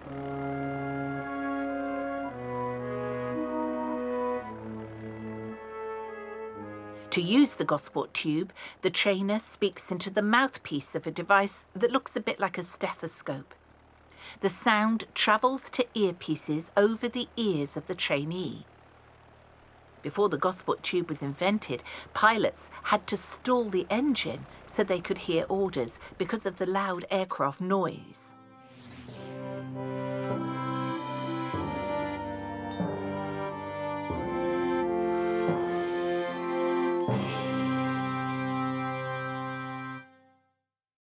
To use the Gosport tube, the trainer speaks into the mouthpiece of a device that looks a bit like a stethoscope. The sound travels to earpieces over the ears of the trainee. Before the Gosport tube was invented, pilots had to stall the engine so they could hear orders because of the loud aircraft noise.